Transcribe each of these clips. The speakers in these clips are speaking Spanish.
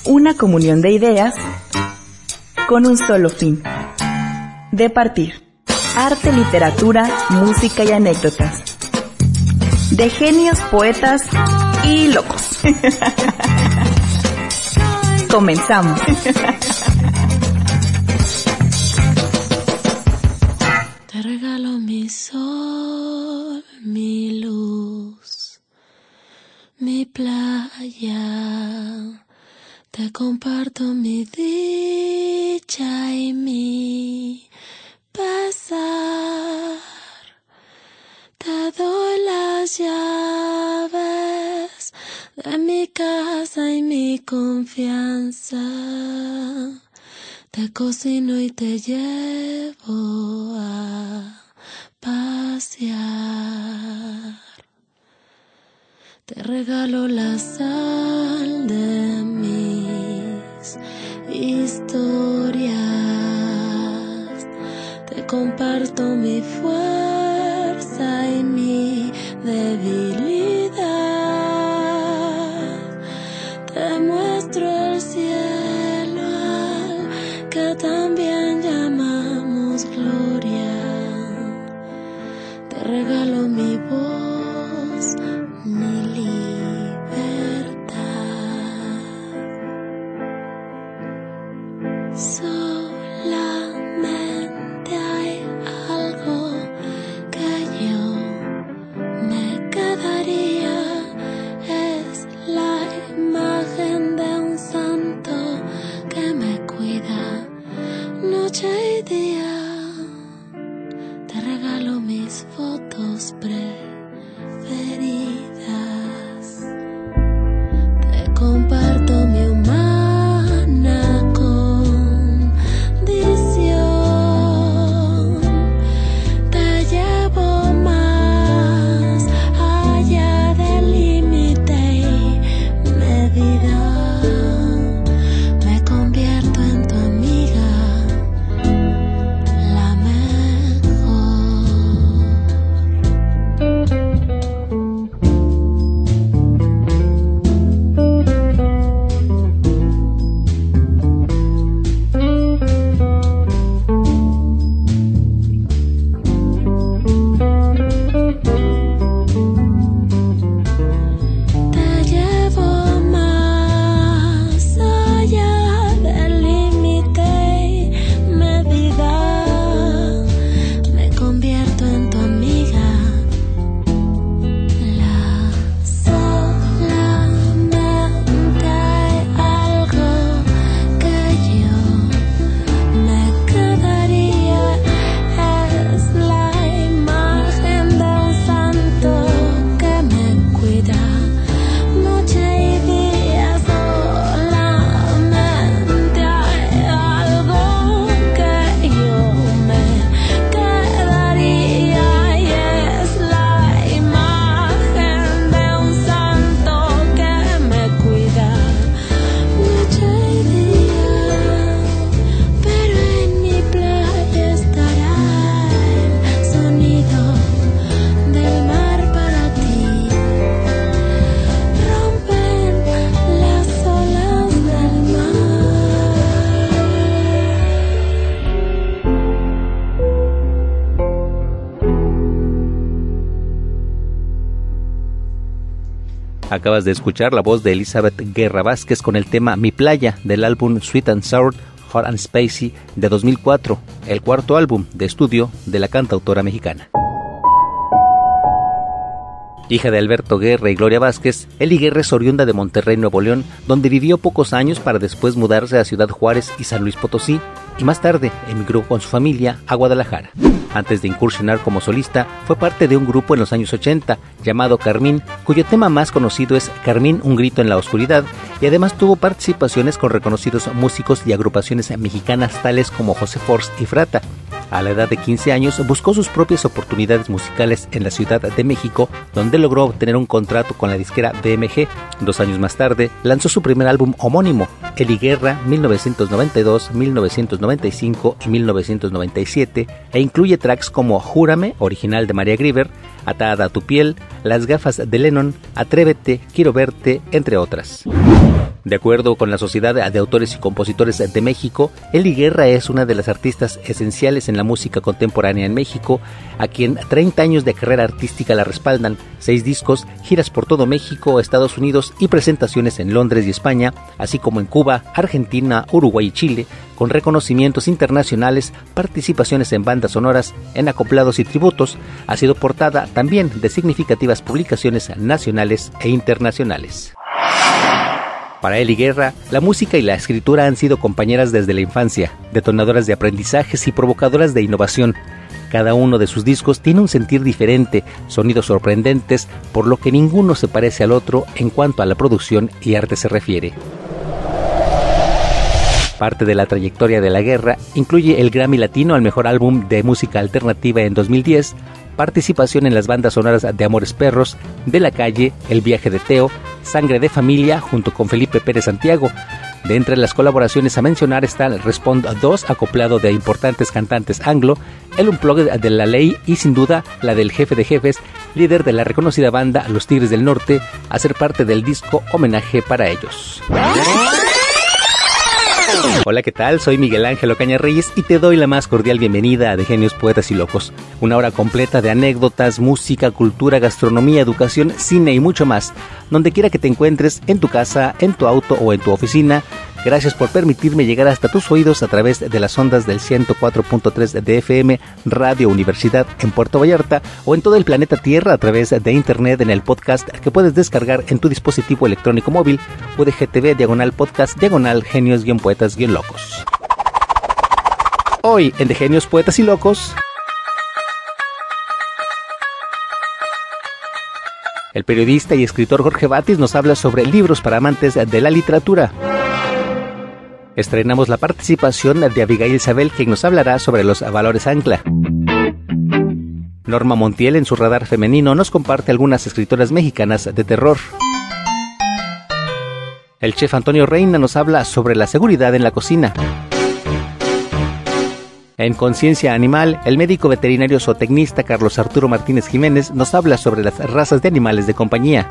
Una comunión de ideas con un solo fin: de partir. Arte, literatura, música y anécdotas. De genios, poetas y locos. Comenzamos. Te regalo mi sol, mi luz, mi playa. Te comparto mi dicha y mi pesar. Te doy las llaves de mi casa y mi confianza. Te cocino y te llevo a pasear. Te regalo la sal de mis historias. Te comparto mi fuerza y mi debilidad. Te muestro el cielo al que también llamamos gloria. Te regalo mi voz, mi libertad. Solamente hay algo que yo me quedaría, es la imagen de un santo que me cuida noche y día. Te regalo mis fotos preferidas. Te comparto mi humana condición. Te llevo más allá del límite y medida. Me convierto en tu amiga, la mejor. Te llevo más allá del límite y medida. Me convierto en tu amiga, la solamente hay algo que yo me quedaría, es la imagen de un santo que me cuida noche y día. Solamente hay algo que yo me quedaría, y es la imagen de un santo que me cuida noche y día. Pero en mi playa estará el sonido del mar para ti. Rompen las olas del mar. Acabas de escuchar la voz de Elizabeth Guerra Vázquez con el tema Mi Playa del álbum Sweet and Sour, Hot and Spicy de 2004, el cuarto álbum de estudio de la cantautora mexicana. Hija de Alberto Guerra y Gloria Vázquez, Eli Guerra es oriunda de Monterrey, Nuevo León, donde vivió pocos años para después mudarse a Ciudad Juárez y San Luis Potosí, y más tarde emigró con su familia a Guadalajara. Antes de incursionar como solista, fue parte de un grupo en los años 80 llamado Carmín, cuyo tema más conocido es Carmín, un grito en la oscuridad, y además tuvo participaciones con reconocidos músicos y agrupaciones mexicanas tales como José Force y Frata. A la edad de 15 años buscó sus propias oportunidades musicales en la Ciudad de México, donde logró obtener un contrato con la disquera BMG. 2 años más tarde lanzó su primer álbum homónimo, Eli Guerra 1992, 1995 y 1997, e incluye tracks como Júrame, original de María Grieber, Atada a tu piel, Las gafas de Lennon, Atrévete, Quiero verte, entre otras. De acuerdo con la Sociedad de Autores y Compositores de México, Eli Guerra es una de las artistas esenciales en la música contemporánea en México, a quien 30 años de carrera artística la respaldan, 6 discos, giras por todo México, Estados Unidos y presentaciones en Londres y España, así como en Cuba, Argentina, Uruguay y Chile, con reconocimientos internacionales, participaciones en bandas sonoras, en acoplados y tributos. Ha sido portada también de significativas publicaciones nacionales e internacionales. Para Eli Guerra, la música y la escritura han sido compañeras desde la infancia, detonadoras de aprendizajes y provocadoras de innovación. Cada uno de sus discos tiene un sentir diferente, sonidos sorprendentes, por lo que ninguno se parece al otro en cuanto a la producción y arte se refiere. Parte de la trayectoria de la Guerra incluye el Grammy Latino al Mejor Álbum de Música Alternativa en 2010, participación en las bandas sonoras de Amores Perros, De la Calle, El Viaje de Teo, Sangre de Familia junto con Felipe Pérez Santiago. De entre las colaboraciones a mencionar están Respond 2, acoplado de importantes cantantes anglo, el Unplugged de La Ley y sin duda la del Jefe de Jefes, líder de la reconocida banda Los Tigres del Norte, a ser parte del disco Homenaje para ellos. Hola, ¿qué tal? Soy Miguel Ángel Ocaña Reyes y te doy la más cordial bienvenida a De Genios, Poetas y Locos. Una hora completa de anécdotas, música, cultura, gastronomía, educación, cine y mucho más. Donde quiera que te encuentres, en tu casa, en tu auto o en tu oficina. Gracias por permitirme llegar hasta tus oídos a través de las ondas del 104.3 de FM Radio Universidad en Puerto Vallarta o en todo el planeta Tierra a través de internet en el podcast que puedes descargar en tu dispositivo electrónico móvil UDGTV/podcast/ Genios-Poetas-Locos. Hoy en De Genios, Poetas y Locos, el periodista y escritor Jorge Batis nos habla sobre libros para amantes de la literatura. Estrenamos la participación de Abigail Sabel, quien nos hablará sobre los valores ancla. Norma Montiel, en su radar femenino, nos comparte algunas escritoras mexicanas de terror. El chef Antonio Reina nos habla sobre la seguridad en la cocina. En Conciencia Animal, el médico veterinario zootecnista Carlos Arturo Martínez Jiménez nos habla sobre las razas de animales de compañía.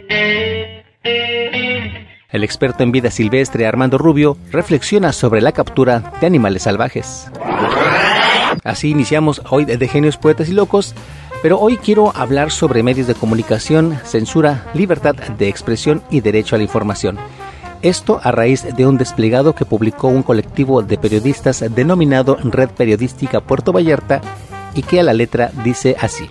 El experto en vida silvestre Armando Rubio reflexiona sobre la captura de animales salvajes. Así iniciamos hoy de Genios, Poetas y Locos, pero hoy quiero hablar sobre medios de comunicación, censura, libertad de expresión y derecho a la información. Esto a raíz de un desplegado que publicó un colectivo de periodistas denominado Red Periodística Puerto Vallarta y que a la letra dice así: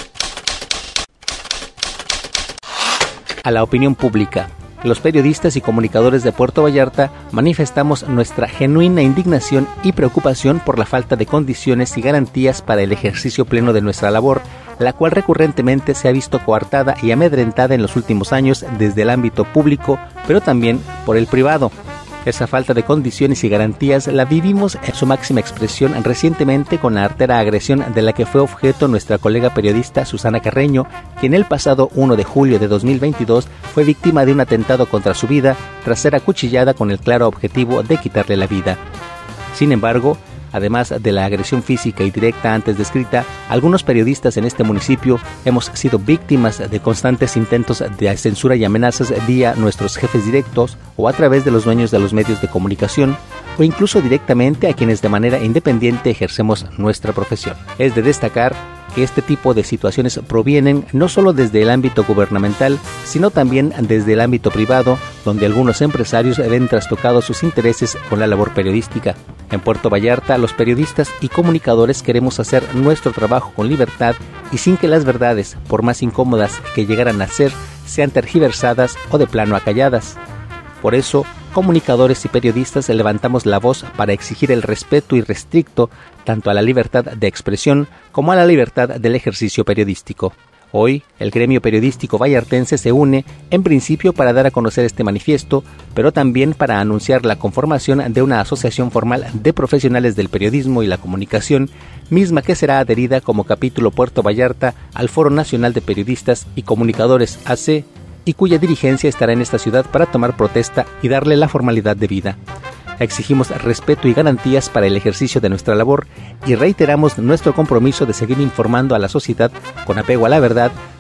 a la opinión pública. Los periodistas y comunicadores de Puerto Vallarta manifestamos nuestra genuina indignación y preocupación por la falta de condiciones y garantías para el ejercicio pleno de nuestra labor, la cual recurrentemente se ha visto coartada y amedrentada en los últimos años desde el ámbito público, pero también por el privado. Esa falta de condiciones y garantías la vivimos en su máxima expresión recientemente con la artera agresión de la que fue objeto nuestra colega periodista Susana Carreño, quien el pasado 1 de julio de 2022 fue víctima de un atentado contra su vida tras ser acuchillada con el claro objetivo de quitarle la vida. Sin embargo, además de la agresión física y directa antes descrita, algunos periodistas en este municipio hemos sido víctimas de constantes intentos de censura y amenazas vía nuestros jefes directos o a través de los dueños de los medios de comunicación o incluso directamente a quienes de manera independiente ejercemos nuestra profesión. Es de destacar que este tipo de situaciones provienen no solo desde el ámbito gubernamental, sino también desde el ámbito privado, donde algunos empresarios ven trastocados sus intereses con la labor periodística. En Puerto Vallarta, los periodistas y comunicadores queremos hacer nuestro trabajo con libertad y sin que las verdades, por más incómodas que llegaran a ser, sean tergiversadas o de plano acalladas. Por eso, comunicadores y periodistas levantamos la voz para exigir el respeto irrestricto tanto a la libertad de expresión como a la libertad del ejercicio periodístico. Hoy, el gremio periodístico vallartense se une, en principio para dar a conocer este manifiesto, pero también para anunciar la conformación de una asociación formal de profesionales del periodismo y la comunicación, misma que será adherida como capítulo Puerto Vallarta al Foro Nacional de Periodistas y Comunicadores AC, y cuya dirigencia estará en esta ciudad para tomar protesta y darle la formalidad debida. Exigimos respeto y garantías para el ejercicio de nuestra labor y reiteramos nuestro compromiso de seguir informando a la sociedad con apego a la verdad,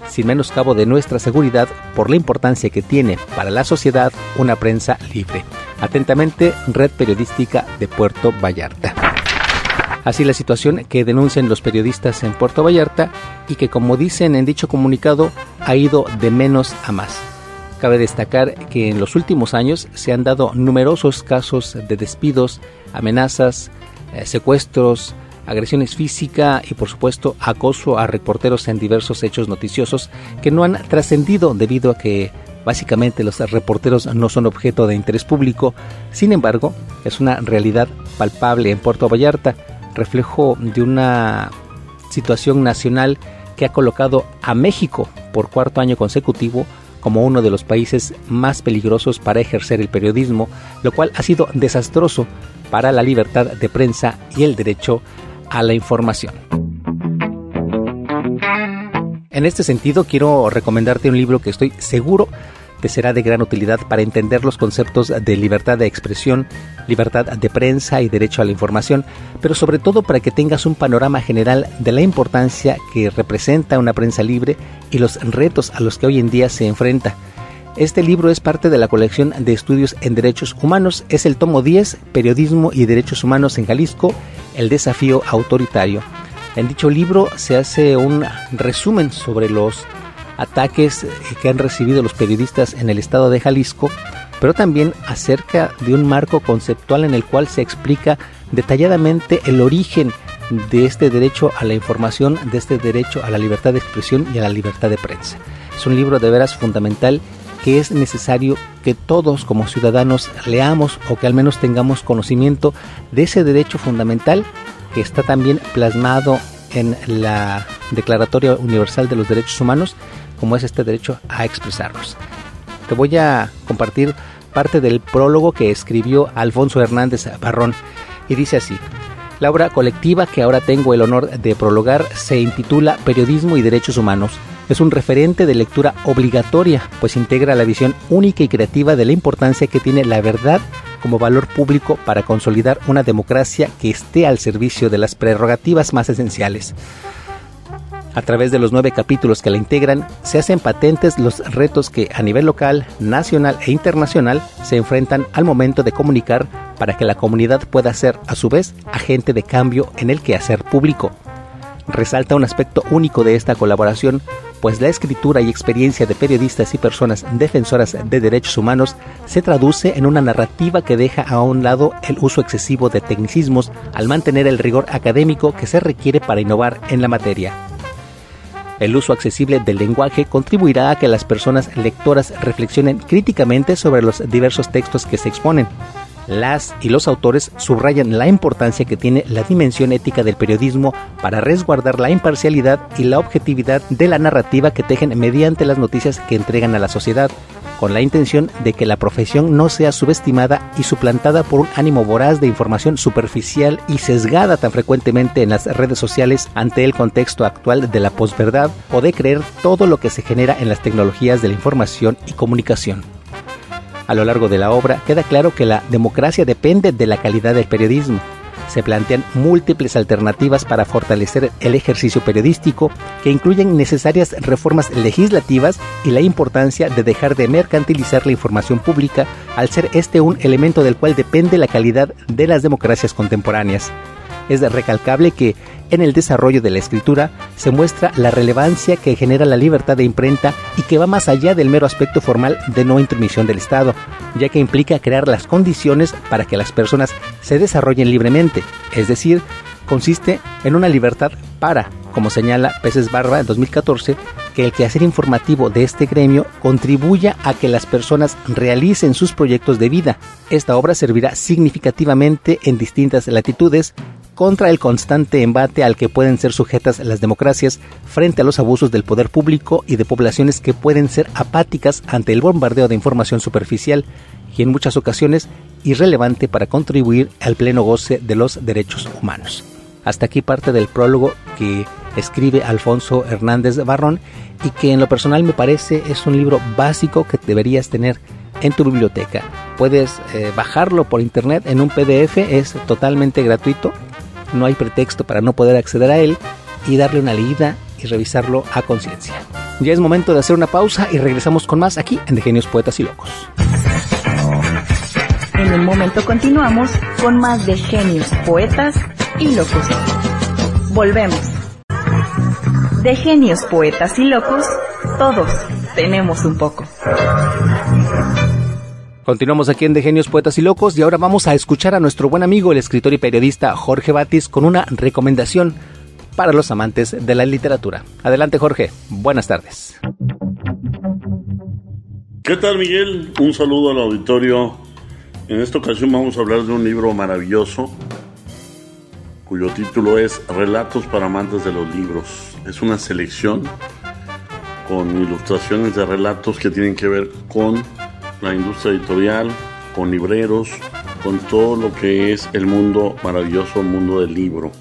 sin menoscabo de nuestra seguridad por la importancia que tiene para la sociedad una prensa libre. Atentamente, Red Periodística de Puerto Vallarta. Así la situación que denuncian los periodistas en Puerto Vallarta y que, como dicen en dicho comunicado, ha ido de menos a más. Cabe destacar que en los últimos años se han dado numerosos casos de despidos, amenazas, secuestros, agresiones físicas y, por supuesto, acoso a reporteros en diversos hechos noticiosos que no han trascendido debido a que básicamente los reporteros no son objeto de interés público. Sin embargo, es una realidad palpable en Puerto Vallarta, reflejo de una situación nacional que ha colocado a México por cuarto año consecutivo como uno de los países más peligrosos para ejercer el periodismo, lo cual ha sido desastroso para la libertad de prensa y el derecho a la información. En este sentido, quiero recomendarte un libro que estoy seguro te será de gran utilidad para entender los conceptos de libertad de expresión, libertad de prensa y derecho a la información, pero sobre todo para que tengas un panorama general de la importancia que representa una prensa libre y los retos a los que hoy en día se enfrenta. Este libro es parte de la colección de estudios en derechos humanos, es el tomo 10, Periodismo y Derechos Humanos en Jalisco, el desafío autoritario. En dicho libro se hace un resumen sobre los ataques que han recibido los periodistas en el estado de Jalisco, pero también acerca de un marco conceptual en el cual se explica detalladamente el origen de este derecho a la información, de este derecho a la libertad de expresión y a la libertad de prensa. Es un libro de veras fundamental que es necesario que todos como ciudadanos leamos o que al menos tengamos conocimiento de ese derecho fundamental que está también plasmado en la Declaratoria Universal de los Derechos Humanos, como es este derecho a expresarnos. Te voy a compartir parte del prólogo que escribió Alfonso Hernández Barrón y dice así: la obra colectiva que ahora tengo el honor de prologar se intitula Periodismo y Derechos Humanos. Es un referente de lectura obligatoria, pues integra la visión única y creativa de la importancia que tiene la verdad como valor público para consolidar una democracia que esté al servicio de las prerrogativas más esenciales. A través de los 9 capítulos que la integran, se hacen patentes los retos que a nivel local, nacional e internacional se enfrentan al momento de comunicar para que la comunidad pueda ser, a su vez, agente de cambio en el quehacer público. Resalta un aspecto único de esta colaboración, pues la escritura y experiencia de periodistas y personas defensoras de derechos humanos se traduce en una narrativa que deja a un lado el uso excesivo de tecnicismos al mantener el rigor académico que se requiere para innovar en la materia. El uso accesible del lenguaje contribuirá a que las personas lectoras reflexionen críticamente sobre los diversos textos que se exponen. Las y los autores subrayan la importancia que tiene la dimensión ética del periodismo para resguardar la imparcialidad y la objetividad de la narrativa que tejen mediante las noticias que entregan a la sociedad, con la intención de que la profesión no sea subestimada y suplantada por un ánimo voraz de información superficial y sesgada tan frecuentemente en las redes sociales ante el contexto actual de la posverdad o de creer todo lo que se genera en las tecnologías de la información y comunicación. A lo largo de la obra queda claro que la democracia depende de la calidad del periodismo. Se plantean múltiples alternativas para fortalecer el ejercicio periodístico que incluyen necesarias reformas legislativas y la importancia de dejar de mercantilizar la información pública al ser este un elemento del cual depende la calidad de las democracias contemporáneas. Es recalcable que en el desarrollo de la escritura se muestra la relevancia que genera la libertad de imprenta y que va más allá del mero aspecto formal de no intromisión del Estado, ya que implica crear las condiciones para que las personas se desarrollen libremente, es decir, consiste en una libertad para, como señala Peces Barba en 2014, que el quehacer informativo de este gremio contribuya a que las personas realicen sus proyectos de vida. Esta obra servirá significativamente en distintas latitudes contra el constante embate al que pueden ser sujetas las democracias frente a los abusos del poder público y de poblaciones que pueden ser apáticas ante el bombardeo de información superficial y en muchas ocasiones irrelevante para contribuir al pleno goce de los derechos humanos. Hasta aquí parte del prólogo que escribe Alfonso Hernández Barrón y que en lo personal me parece es un libro básico que deberías tener en tu biblioteca. Puedes bajarlo por internet en un PDF, es totalmente gratuito, no hay pretexto para no poder acceder a él y darle una leída y revisarlo a conciencia. Ya es momento de hacer una pausa y regresamos con más aquí en De Genios, Poetas y Locos. En un momento continuamos con más de Genios, Poetas y Locos. Volvemos. De Genios, Poetas y Locos, todos tenemos un poco. Continuamos aquí en De Genios, Poetas y Locos y ahora vamos a escuchar a nuestro buen amigo, el escritor y periodista Jorge Batis, con una recomendación para los amantes de la literatura. Adelante, Jorge. Buenas tardes. ¿Qué tal, Miguel? Un saludo al auditorio. En esta ocasión vamos a hablar de un libro maravilloso cuyo título es Relatos para amantes de los libros. Es una selección con ilustraciones de relatos que tienen que ver con la industria editorial, con libreros, con todo lo que es el mundo maravilloso, el mundo del libro.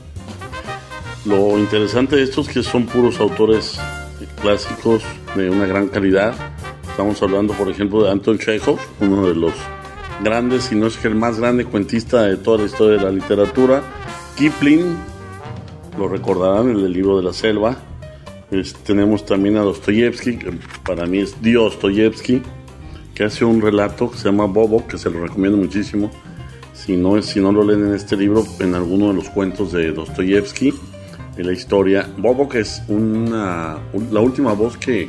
Lo interesante de esto es que son puros autores clásicos de una gran calidad. Estamos hablando, por ejemplo, de Anton Chekhov, uno de los grandes, si no es que el más grande cuentista de toda la historia de la literatura. Kipling, lo recordarán, el del libro de la selva. Tenemos también a Dostoyevsky, que para mí es Dostoyevsky, que hace un relato que se llama Bobo, que se lo recomiendo muchísimo. Si no lo leen en este libro, en alguno de los cuentos de Dostoyevsky, de la historia. Bobo, que es la última voz que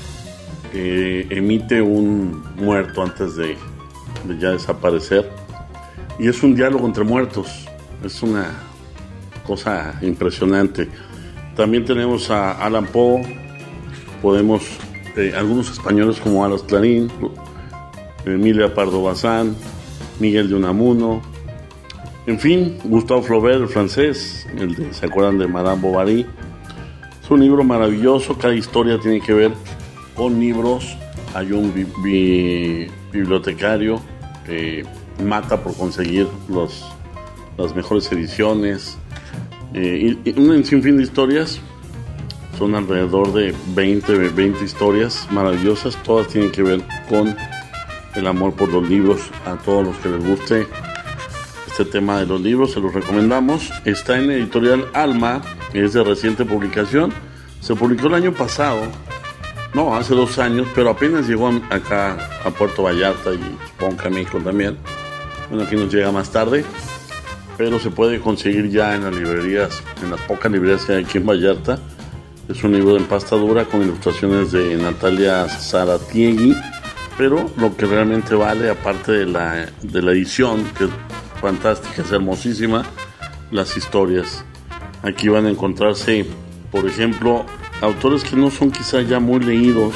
emite un muerto antes de ya desaparecer. Y es un diálogo entre muertos. Es una cosa impresionante. También tenemos a Allan Poe. Podemos, algunos españoles como Alas Clarín, Emilia Pardo Bazán, Miguel de Unamuno, en fin, Gustave Flaubert, el francés, ¿se acuerdan de Madame Bovary? Es un libro maravilloso, cada historia tiene que ver con libros. Hay un bibliotecario que mata por conseguir las mejores ediciones, y un sinfín de historias. Son alrededor de 20 historias maravillosas, todas tienen que ver con el amor por los libros. A todos los que les guste este tema de los libros, se los recomendamos. Está en editorial Alma, es de reciente publicación, se publicó el año pasado, hace 2 años, pero apenas llegó acá a Puerto Vallarta y supongo que a México también. Bueno, aquí nos llega más tarde, pero se puede conseguir ya en las librerías, en las pocas librerías que hay aquí en Vallarta. Es un libro de empasta dura con ilustraciones de Natalia Zaratiegui, pero lo que realmente vale, aparte de la edición, que es fantástica, es hermosísima, las historias. Aquí van a encontrarse, por ejemplo, autores que no son quizá ya muy leídos,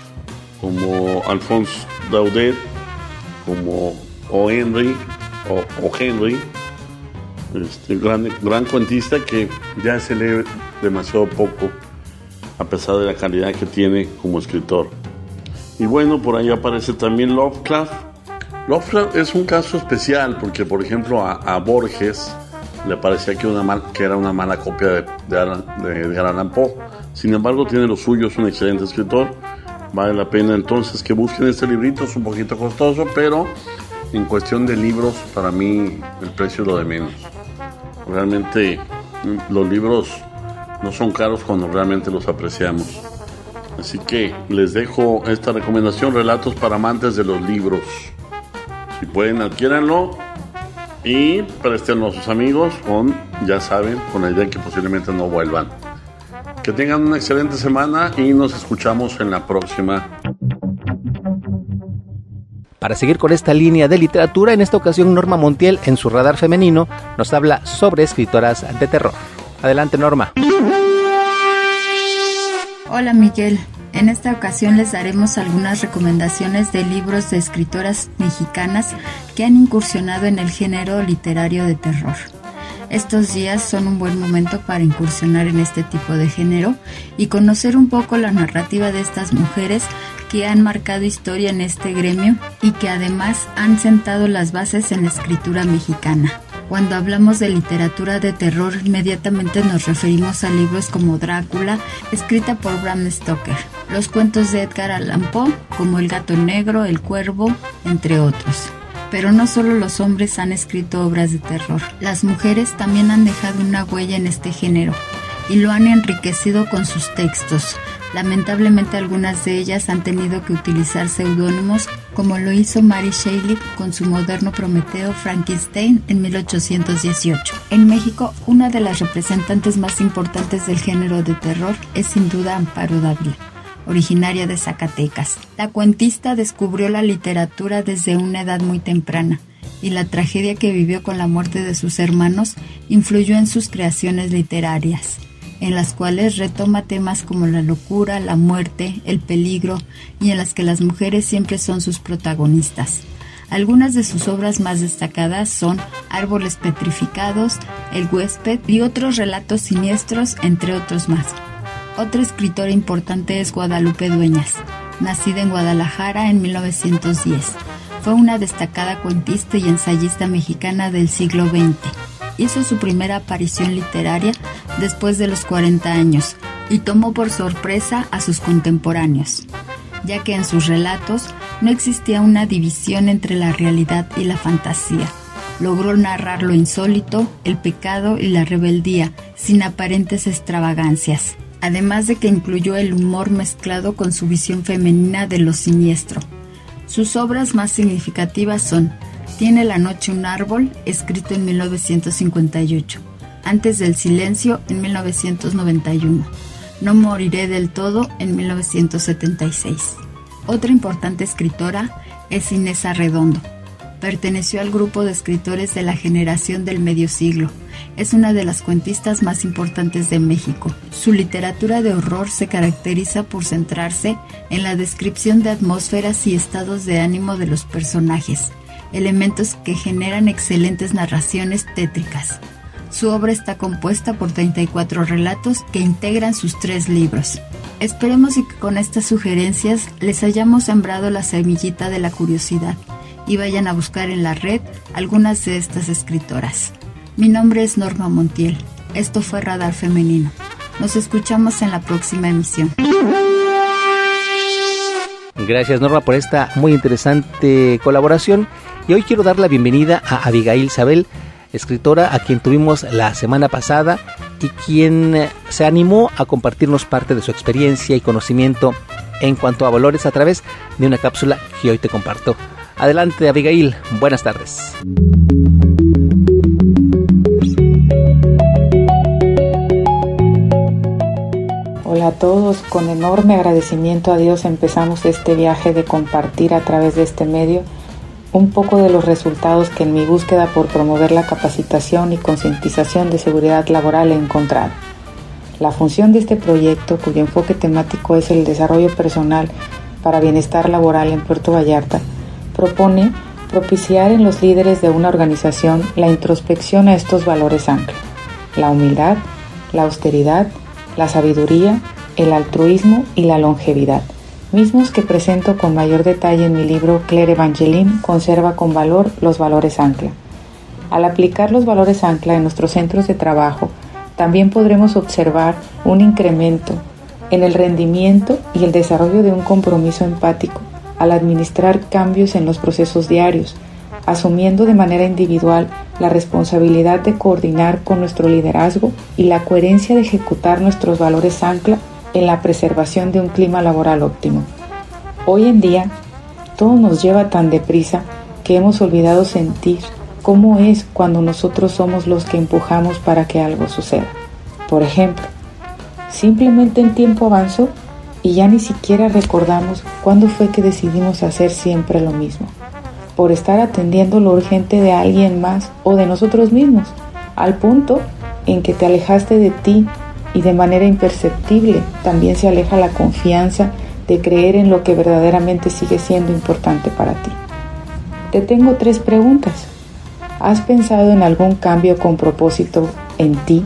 como Alphonse Daudet, como Henry, gran cuentista que ya se lee demasiado poco, a pesar de la calidad que tiene como escritor. Y bueno, por ahí aparece también Lovecraft. Lovecraft es un caso especial porque, por ejemplo, a Borges le parecía que era una mala copia de Allan Poe. Sin embargo, tiene lo suyo, es un excelente escritor. Vale la pena entonces que busquen este librito, es un poquito costoso, pero en cuestión de libros, para mí el precio es lo de menos. Realmente los libros no son caros cuando realmente los apreciamos. Así que les dejo esta recomendación, Relatos para amantes de los libros. Si pueden, adquiéranlo y préstenlo a sus amigos ya saben, con la idea de que posiblemente no vuelvan. Que tengan una excelente semana y nos escuchamos en la próxima. Para seguir con esta línea de literatura, en esta ocasión Norma Montiel, en su radar femenino, nos habla sobre escritoras de terror. Adelante, Norma. Hola, Miguel. En esta ocasión les daremos algunas recomendaciones de libros de escritoras mexicanas que han incursionado en el género literario de terror. Estos días son un buen momento para incursionar en este tipo de género y conocer un poco la narrativa de estas mujeres que han marcado historia en este gremio y que además han sentado las bases en la escritura mexicana. Cuando hablamos de literatura de terror, inmediatamente nos referimos a libros como Drácula, escrita por Bram Stoker, los cuentos de Edgar Allan Poe, como El gato negro, El cuervo, entre otros. Pero no solo los hombres han escrito obras de terror, las mujeres también han dejado una huella en este género. y lo han enriquecido con sus textos. Lamentablemente algunas de ellas han tenido que utilizar seudónimos, como lo hizo Mary Shelley con su moderno Prometeo Frankenstein en 1818. En México, una de las representantes más importantes del género de terror es sin duda Amparo Dávila, originaria de Zacatecas. La cuentista descubrió la literatura desde una edad muy temprana, y la tragedia que vivió con la muerte de sus hermanos influyó en sus creaciones literarias, en las cuales retoma temas como la locura, la muerte, el peligro, y en las que las mujeres siempre son sus protagonistas. Algunas de sus obras más destacadas son Árboles petrificados, El huésped y otros relatos siniestros, entre otros más. Otra escritora importante es Guadalupe Dueñas, nacida en Guadalajara en 1910. Fue una destacada cuentista y ensayista mexicana del siglo XX. Hizo su primera aparición literaria después de los 40 años y tomó por sorpresa a sus contemporáneos, ya que en sus relatos no existía una división entre la realidad y la fantasía. Logró narrar lo insólito, el pecado y la rebeldía sin aparentes extravagancias, además de que incluyó el humor mezclado con su visión femenina de lo siniestro. Sus obras más significativas son Tiene la noche un árbol, escrito en 1958, Antes del silencio, en 1991, No moriré del todo, en 1976. Otra importante escritora es Inés Arredondo. Perteneció al grupo de escritores de la generación del medio siglo. Es una de las cuentistas más importantes de México. Su literatura de horror se caracteriza por centrarse en la descripción de atmósferas y estados de ánimo de los personajes, elementos que generan excelentes narraciones tétricas. Su obra está compuesta por 34 relatos que integran sus 3 libros. Esperemos y que con estas sugerencias les hayamos sembrado la semillita de la curiosidad y vayan a buscar en la red algunas de estas escritoras. Mi nombre es Norma Montiel. Esto fue Radar Femenino. Nos escuchamos en la próxima emisión. Gracias, Norma, por esta muy interesante colaboración. Y hoy quiero dar la bienvenida a Abigail Sabel, escritora a quien tuvimos la semana pasada y quien se animó a compartirnos parte de su experiencia y conocimiento en cuanto a valores a través de una cápsula que hoy te comparto. Adelante, Abigail, buenas tardes. Hola a todos, con enorme agradecimiento a Dios empezamos este viaje de compartir a través de este medio un poco de los resultados que en mi búsqueda por promover la capacitación y concientización de seguridad laboral he encontrado. La función de este proyecto, cuyo enfoque temático es el desarrollo personal para bienestar laboral en Puerto Vallarta, propone propiciar en los líderes de una organización la introspección a estos valores ancla: la humildad, la austeridad, la sabiduría, el altruismo y la longevidad, mismos que presento con mayor detalle en mi libro Claire Evangeline, Conserva con valor los valores ancla. Al aplicar los valores ancla en nuestros centros de trabajo, también podremos observar un incremento en el rendimiento y el desarrollo de un compromiso empático al administrar cambios en los procesos diarios, asumiendo de manera individual la responsabilidad de coordinar con nuestro liderazgo y la coherencia de ejecutar nuestros valores ancla en la preservación de un clima laboral óptimo. Hoy en día, todo nos lleva tan deprisa que hemos olvidado sentir cómo es cuando nosotros somos los que empujamos para que algo suceda. Por ejemplo, simplemente el tiempo avanzó y ya ni siquiera recordamos cuándo fue que decidimos hacer siempre lo mismo, por estar atendiendo lo urgente de alguien más o de nosotros mismos, al punto en que te alejaste de ti y de manera imperceptible también se aleja la confianza de creer en lo que verdaderamente sigue siendo importante para ti. Te tengo 3 preguntas. ¿Has pensado en algún cambio con propósito en ti?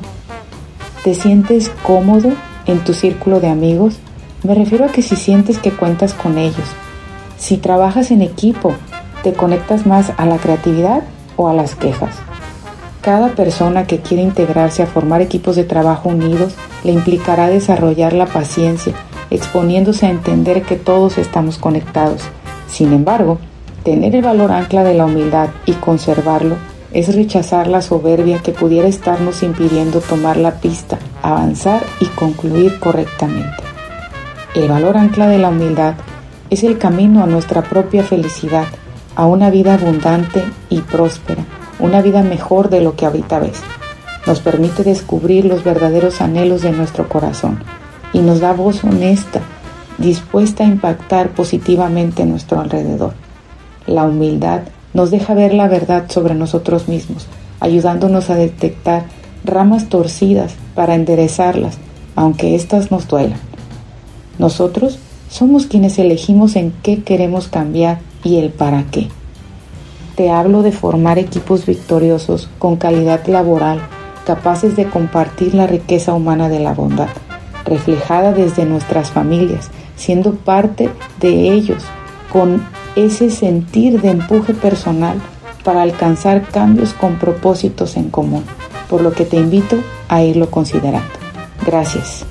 ¿Te sientes cómodo en tu círculo de amigos? Me refiero a que si sientes que cuentas con ellos. Si trabajas en equipo, ¿te conectas más a la creatividad o a las quejas? Cada persona que quiere integrarse a formar equipos de trabajo unidos le implicará desarrollar la paciencia, exponiéndose a entender que todos estamos conectados. Sin embargo, tener el valor ancla de la humildad y conservarlo es rechazar la soberbia que pudiera estarnos impidiendo tomar la pista, avanzar y concluir correctamente. El valor ancla de la humildad es el camino a nuestra propia felicidad, a una vida abundante y próspera, una vida mejor de lo que ahorita ves. Nos permite descubrir los verdaderos anhelos de nuestro corazón y nos da voz honesta, dispuesta a impactar positivamente en nuestro alrededor. La humildad nos deja ver la verdad sobre nosotros mismos, ayudándonos a detectar ramas torcidas para enderezarlas, aunque éstas nos duelan. Nosotros somos quienes elegimos en qué queremos cambiar y el para qué. Te hablo de formar equipos victoriosos con calidad laboral, capaces de compartir la riqueza humana de la bondad, reflejada desde nuestras familias, siendo parte de ellos, con ese sentir de empuje personal para alcanzar cambios con propósitos en común, por lo que te invito a irlo considerando. Gracias.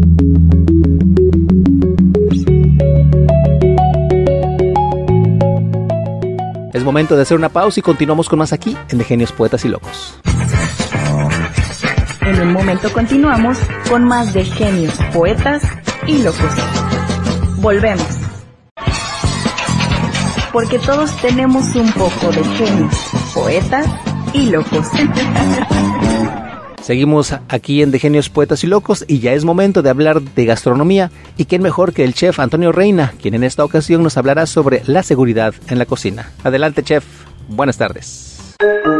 Es momento de hacer una pausa y continuamos con más aquí en De Genios, Poetas y Locos. En un momento continuamos con más de Genios, Poetas y Locos. Volvemos. Porque todos tenemos un poco de genios, poetas y locos. Seguimos aquí en De Genios, Poetas y Locos y ya es momento de hablar de gastronomía. Y quién mejor que el chef Antonio Reina, quien en esta ocasión nos hablará sobre la seguridad en la cocina. Adelante, chef. Buenas tardes.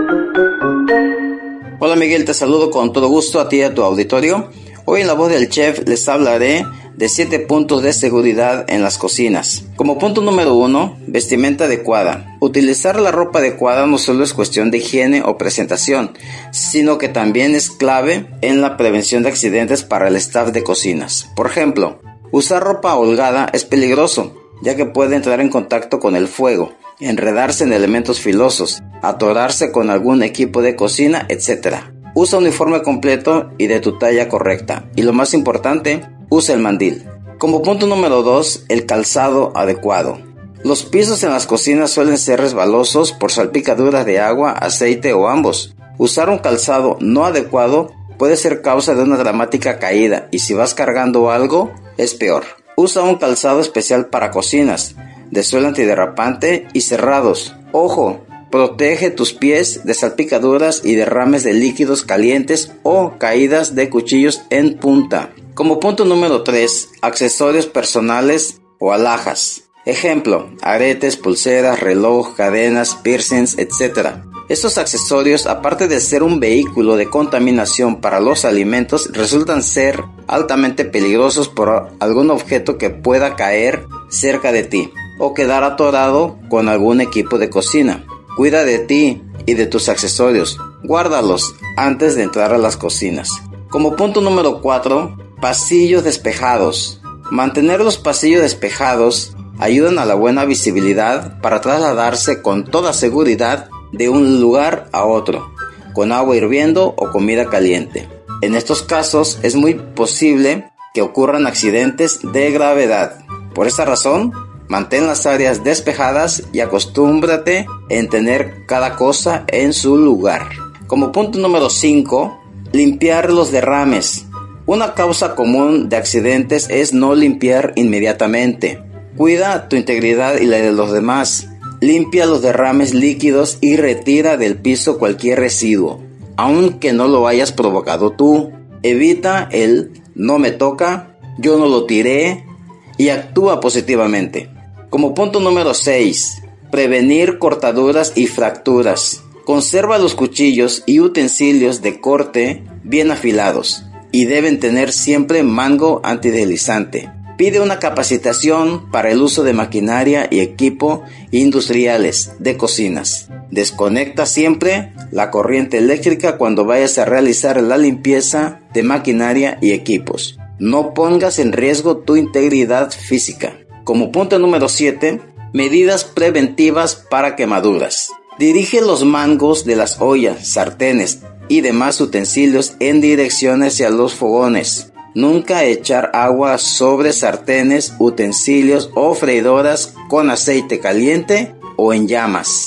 Hola Miguel, te saludo con todo gusto a ti y a tu auditorio. Hoy en la voz del chef les hablaré de 7 puntos de seguridad en las cocinas. Como punto número 1, vestimenta adecuada. Utilizar la ropa adecuada no solo es cuestión de higiene o presentación, sino que también es clave en la prevención de accidentes para el staff de cocinas. Por ejemplo, usar ropa holgada es peligroso, ya que puede entrar en contacto con el fuego, enredarse en elementos filosos, atorarse con algún equipo de cocina, etc. Usa uniforme completo y de tu talla correcta. Y lo más importante, usa el mandil. Como punto número 2, el calzado adecuado. Los pisos en las cocinas suelen ser resbalosos por salpicaduras de agua, aceite o ambos. Usar un calzado no adecuado puede ser causa de una dramática caída y si vas cargando algo, es peor. Usa un calzado especial para cocinas, de suelo antiderrapante y cerrados. Ojo, protege tus pies de salpicaduras y derrames de líquidos calientes o caídas de cuchillos en punta. Como punto número 3, accesorios personales o alhajas. Ejemplo, aretes, pulseras, reloj, cadenas, piercings, etc. Estos accesorios, aparte de ser un vehículo de contaminación para los alimentos, resultan ser altamente peligrosos por algún objeto que pueda caer cerca de ti o quedar atorado con algún equipo de cocina. Cuida de ti y de tus accesorios. Guárdalos antes de entrar a las cocinas. Como punto número 4, pasillos despejados. Mantener los pasillos despejados ayudan a la buena visibilidad para trasladarse con toda seguridad de un lugar a otro, con agua hirviendo o comida caliente. En estos casos es muy posible que ocurran accidentes de gravedad. Por esta razón, mantén las áreas despejadas y acostúmbrate en tener cada cosa en su lugar. Como punto número 5, limpiar los derrames. Una causa común de accidentes es no limpiar inmediatamente. Cuida tu integridad y la de los demás. Limpia los derrames líquidos y retira del piso cualquier residuo, aunque no lo hayas provocado tú. Evita el no me toca, yo no lo tiré y actúa positivamente. Como punto número 6, prevenir cortaduras y fracturas. Conserva los cuchillos y utensilios de corte bien afilados y deben tener siempre mango antideslizante. Pide una capacitación para el uso de maquinaria y equipo industriales de cocinas. Desconecta siempre la corriente eléctrica cuando vayas a realizar la limpieza de maquinaria y equipos. No pongas en riesgo tu integridad física. Como punto número 7, medidas preventivas para quemaduras. Dirige los mangos de las ollas, sartenes y demás utensilios en dirección hacia los fogones. Nunca echar agua sobre sartenes, utensilios o freidoras con aceite caliente o en llamas.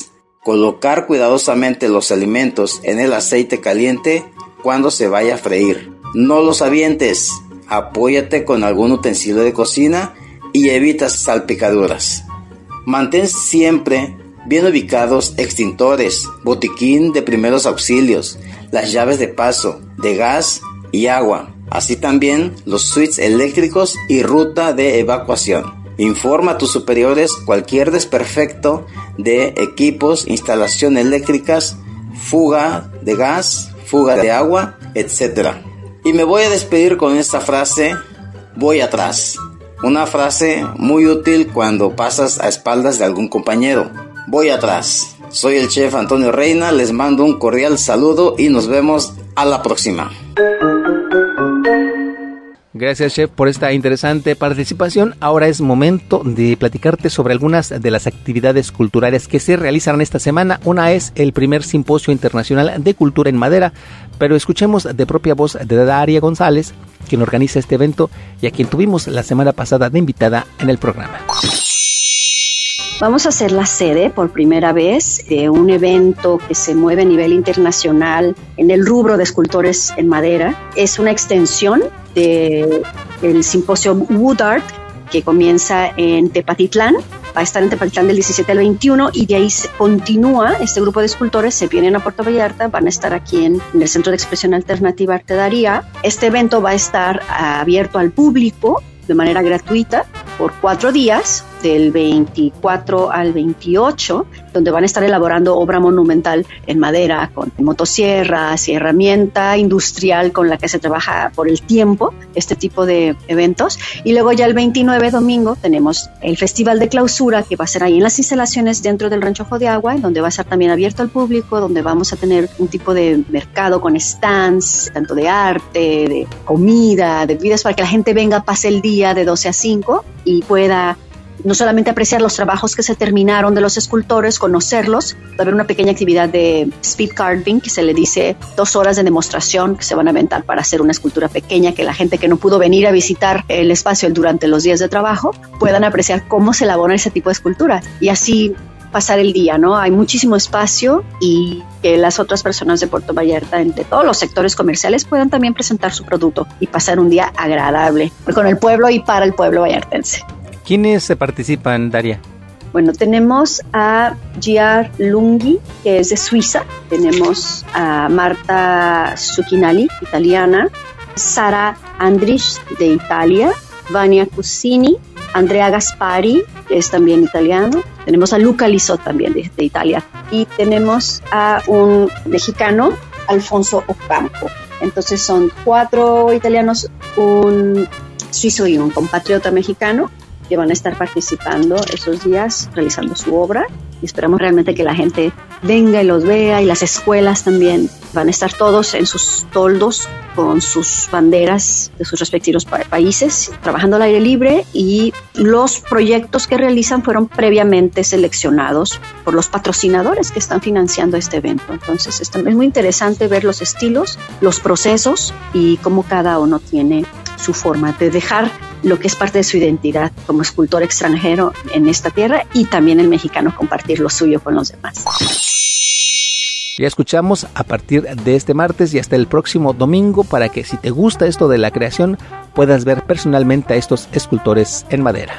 Colocar cuidadosamente los alimentos en el aceite caliente cuando se vaya a freír. No los avientes. Apóyate con algún utensilio de cocina y evita salpicaduras. Mantén siempre bien ubicados extintores, botiquín de primeros auxilios, las llaves de paso, de gas y agua, así también los switches eléctricos y ruta de evacuación. Informa a tus superiores cualquier desperfecto de equipos, instalaciones eléctricas, fuga de gas, fuga de agua, etc. Y me voy a despedir con esta frase: voy atrás. Una frase muy útil cuando pasas a espaldas de algún compañero. Voy atrás. Soy el chef Antonio Reina, les mando un cordial saludo y nos vemos a la próxima. Gracias, chef, por esta interesante participación. Ahora es momento de platicarte sobre algunas de las actividades culturales que se realizarán esta semana. Una es el primer Simposio Internacional de Cultura en Madera, pero escuchemos de propia voz de Daria González, quien organiza este evento y a quien tuvimos la semana pasada de invitada en el programa. Vamos a ser la sede por primera vez de un evento que se mueve a nivel internacional en el rubro de escultores en madera. Es una extensión del simposio Wood Art que comienza en Tepatitlán. Va a estar en Tepatitlán del 17 al 21 y de ahí se continúa este grupo de escultores, se vienen a Puerto Vallarta, van a estar aquí en el Centro de Expresión Alternativa Arte Daría. Este evento va a estar abierto al público de manera gratuita por 4 días, del 24 al 28, donde van a estar elaborando obra monumental en madera con motosierras y herramienta industrial con la que se trabaja por el tiempo, este tipo de eventos. Y luego ya el 29, domingo, tenemos el Festival de Clausura, que va a ser ahí en las instalaciones dentro del Rancho Ojo de Agua, donde va a estar también abierto al público, donde vamos a tener un tipo de mercado con stands, tanto de arte, de comida, de bebidas, para que la gente venga, pase el día de 12 a 5 y pueda no solamente apreciar los trabajos que se terminaron de los escultores, conocerlos. Va a haber una pequeña actividad de speed carving, que se le dice 2 horas de demostración que se van a aventar para hacer una escultura pequeña, que la gente que no pudo venir a visitar el espacio durante los días de trabajo puedan apreciar cómo se elabora ese tipo de esculturas y así pasar el día, ¿no? Hay muchísimo espacio y que las otras personas de Puerto Vallarta, de todos los sectores comerciales, puedan también presentar su producto y pasar un día agradable con el pueblo y para el pueblo vallartense. ¿Quiénes participan, Daria? Bueno, tenemos a Giar Lunghi, que es de Suiza. Tenemos a Marta Zucchinali, italiana. Sara Andrich, de Italia. Vania Cusini. Andrea Gaspari, que es también italiano. Tenemos a Luca Liso, también de Italia. Y tenemos a un mexicano, Alfonso Ocampo. Entonces son 4 italianos, un suizo y un compatriota mexicano, que van a estar participando esos días realizando su obra y esperamos realmente que la gente venga y los vea, y las escuelas también van a estar todos en sus toldos con sus banderas de sus respectivos países trabajando al aire libre, y los proyectos que realizan fueron previamente seleccionados por los patrocinadores que están financiando este evento. Entonces es muy interesante ver los estilos, los procesos y cómo cada uno tiene su forma de dejar lo que es parte de su identidad como escultor extranjero en esta tierra, y también el mexicano compartir lo suyo con los demás. Ya escuchamos a partir de este martes y hasta el próximo domingo, para que si te gusta esto de la creación puedas ver personalmente a estos escultores en madera.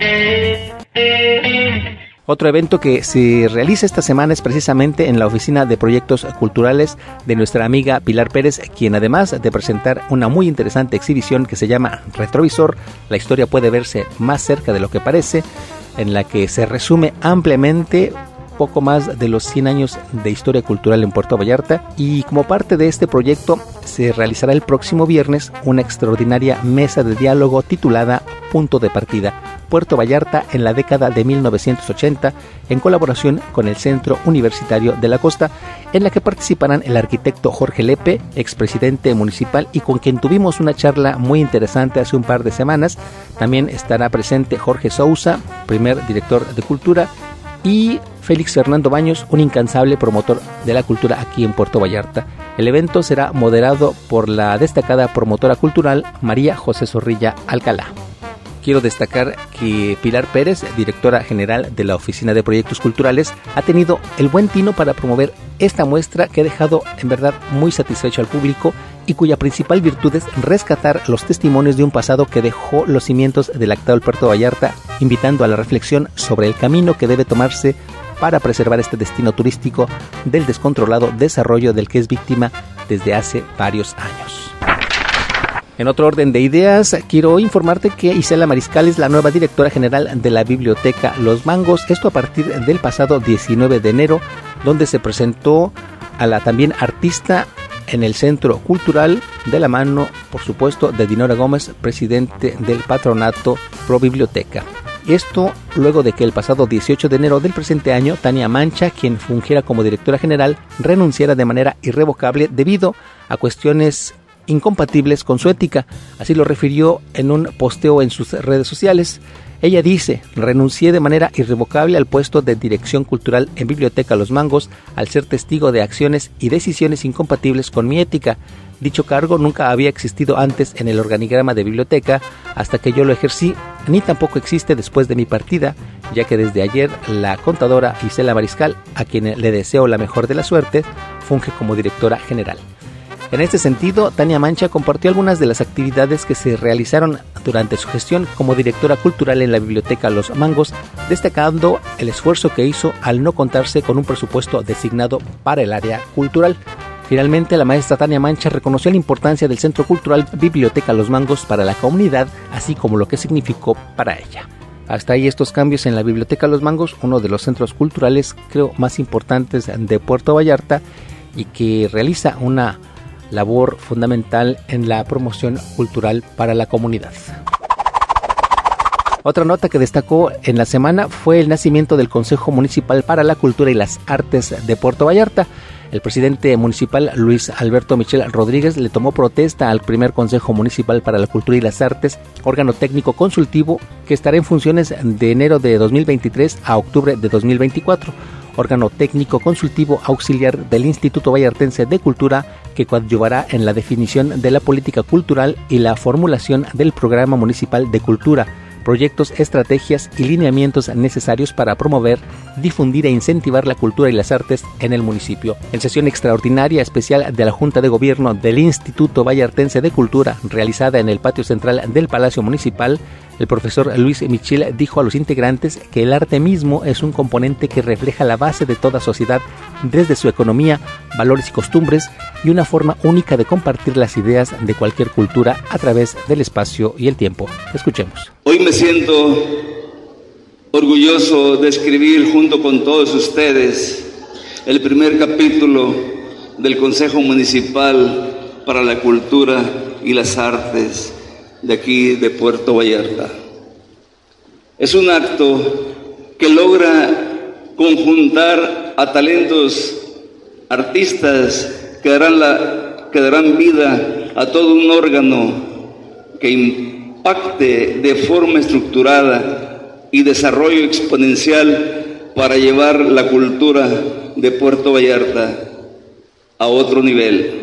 Otro evento que se realiza esta semana es precisamente en la Oficina de Proyectos Culturales de nuestra amiga Pilar Pérez, quien además de presentar una muy interesante exhibición que se llama Retrovisor, la historia puede verse más cerca de lo que parece, en la que se resume ampliamente poco más de los 100 años de historia cultural en Puerto Vallarta, y como parte de este proyecto se realizará el próximo viernes una extraordinaria mesa de diálogo titulada Punto de Partida, Puerto Vallarta en la década de 1980, en colaboración con el Centro Universitario de la Costa, en la que participarán el arquitecto Jorge Lepe, expresidente municipal y con quien tuvimos una charla muy interesante hace un par de semanas. También estará presente Jorge Sousa, primer director de Cultura, y Félix Fernando Baños, un incansable promotor de la cultura aquí en Puerto Vallarta. El evento será moderado por la destacada promotora cultural María José Zorrilla Alcalá. quiero destacar que Pilar Pérez, directora general de la Oficina de Proyectos Culturales, ha tenido el buen tino para promover esta muestra que ha dejado en verdad muy satisfecho al público y cuya principal virtud es rescatar los testimonios de un pasado que dejó los cimientos del actual Puerto Vallarta, invitando a la reflexión sobre el camino que debe tomarse para preservar este destino turístico del descontrolado desarrollo del que es víctima desde hace varios años. En otro orden de ideas, quiero informarte que Isela Mariscal es la nueva directora general de la Biblioteca Los Mangos, esto a partir del pasado 19 de enero, donde se presentó a la también artista en el Centro Cultural, de la mano, por supuesto, de Dinora Gómez, presidente del patronato Pro Biblioteca. Esto luego de que el pasado 18 de enero del presente año, Tania Mancha, quien fungiera como directora general, renunciara de manera irrevocable debido a cuestiones incompatibles con su ética. Así lo refirió en un posteo en sus redes sociales. Ella dice: renuncié de manera irrevocable al puesto de dirección cultural en Biblioteca Los Mangos al ser testigo de acciones y decisiones incompatibles con mi ética. Dicho cargo nunca había existido antes en el organigrama de biblioteca hasta que yo lo ejercí, ni tampoco existe después de mi partida, ya que desde ayer la contadora Isela Mariscal, a quien le deseo la mejor de la suerte, funge como directora general. En este sentido, Tania Mancha compartió algunas de las actividades que se realizaron durante su gestión como directora cultural en la Biblioteca Los Mangos, destacando el esfuerzo que hizo al no contarse con un presupuesto designado para el área cultural. Finalmente, la maestra Tania Mancha reconoció la importancia del Centro Cultural Biblioteca Los Mangos para la comunidad, así como lo que significó para ella. Hasta ahí estos cambios en la Biblioteca Los Mangos, uno de los centros culturales, creo, más importantes de Puerto Vallarta y que realiza una labor fundamental en la promoción cultural para la comunidad. Otra nota que destacó en la semana fue el nacimiento del Consejo Municipal para la Cultura y las Artes de Puerto Vallarta. El presidente municipal, Luis Alberto Michel Rodríguez, le tomó protesta al primer Consejo Municipal para la Cultura y las Artes, órgano técnico consultivo que estará en funciones de enero de 2023 a octubre de 2024. Órgano técnico consultivo auxiliar del Instituto Vallartense de Cultura, que coadyuvará en la definición de la política cultural y la formulación del Programa Municipal de Cultura, proyectos, estrategias y lineamientos necesarios para promover, difundir e incentivar la cultura y las artes en el municipio. En sesión extraordinaria especial de la Junta de Gobierno del Instituto Vallartense de Cultura, realizada en el patio central del Palacio Municipal, el profesor Luis Michel dijo a los integrantes que el arte mismo es un componente que refleja la base de toda sociedad desde su economía, valores y costumbres, y una forma única de compartir las ideas de cualquier cultura a través del espacio y el tiempo. Escuchemos. Hoy me siento orgulloso de escribir junto con todos ustedes el primer capítulo del Consejo Municipal para la Cultura y las Artes de aquí de Puerto Vallarta. Es un acto que logra conjuntar a talentos artistas que darán vida a todo un órgano que impacte de forma estructurada y desarrollo exponencial para llevar la cultura de Puerto Vallarta a otro nivel,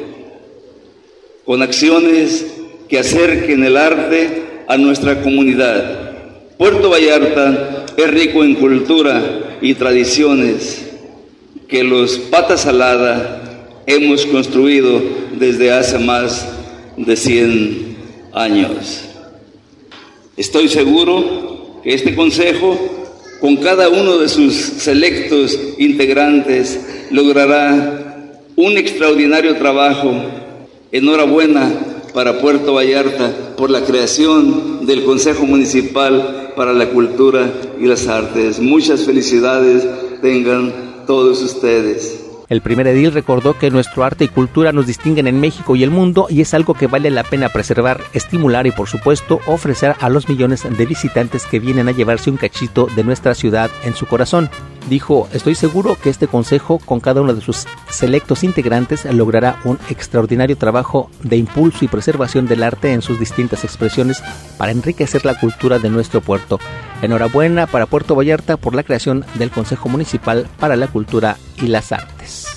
con acciones que acerquen el arte a nuestra comunidad. Puerto Vallarta es rico en cultura y tradiciones que los Pata Salada hemos construido desde hace más de 100 años. Estoy seguro que este consejo, con cada uno de sus selectos integrantes, logrará un extraordinario trabajo. Enhorabuena para Puerto Vallarta por la creación del Consejo Municipal para la Cultura y las Artes. Muchas felicidades tengan todos ustedes. El primer edil recordó que nuestro arte y cultura nos distinguen en México y el mundo y es algo que vale la pena preservar, estimular y por supuesto ofrecer a los millones de visitantes que vienen a llevarse un cachito de nuestra ciudad en su corazón. Dijo: estoy seguro que este consejo, con cada uno de sus selectos integrantes, logrará un extraordinario trabajo de impulso y preservación del arte en sus distintas expresiones para enriquecer la cultura de nuestro puerto. Enhorabuena para Puerto Vallarta por la creación del Consejo Municipal para la Cultura y las Artes.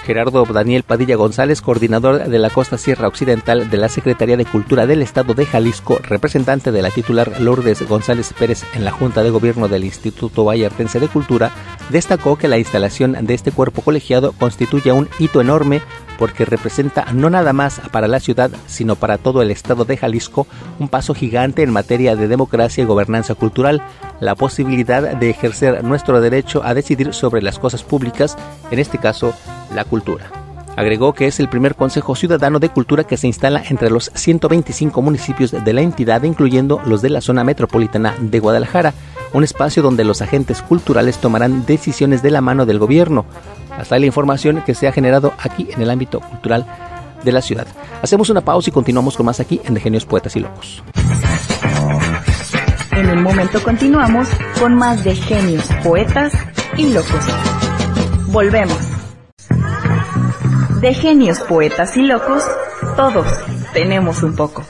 Gerardo Daniel Padilla González, coordinador de la Costa Sierra Occidental de la Secretaría de Cultura del Estado de Jalisco, representante de la titular Lourdes González Pérez en la Junta de Gobierno del Instituto Vallartense de Cultura, destacó que la instalación de este cuerpo colegiado constituye un hito enorme porque representa no nada más para la ciudad, sino para todo el Estado de Jalisco un paso gigante en materia de democracia y gobernanza cultural, la posibilidad de ejercer nuestro derecho a decidir sobre las cosas públicas, en este caso, la cultura. Agregó que es el primer Consejo Ciudadano de Cultura que se instala entre los 125 municipios de la entidad, incluyendo los de la zona metropolitana de Guadalajara, un espacio donde los agentes culturales tomarán decisiones de la mano del gobierno. Hasta la información que se ha generado aquí en el ámbito cultural de la ciudad. Hacemos una pausa y continuamos con más aquí en De Genios, Poetas y Locos. En un momento continuamos con más de Genios, Poetas y Locos. Volvemos. De Genios, Poetas y Locos, todos tenemos un poco.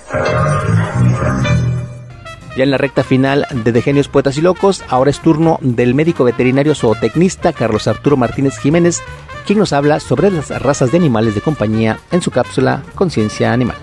Ya en la recta final de Genios, Poetas y Locos, ahora es turno del médico veterinario zootecnista Carlos Arturo Martínez Jiménez, quien nos habla sobre las razas de animales de compañía en su cápsula Conciencia Animal.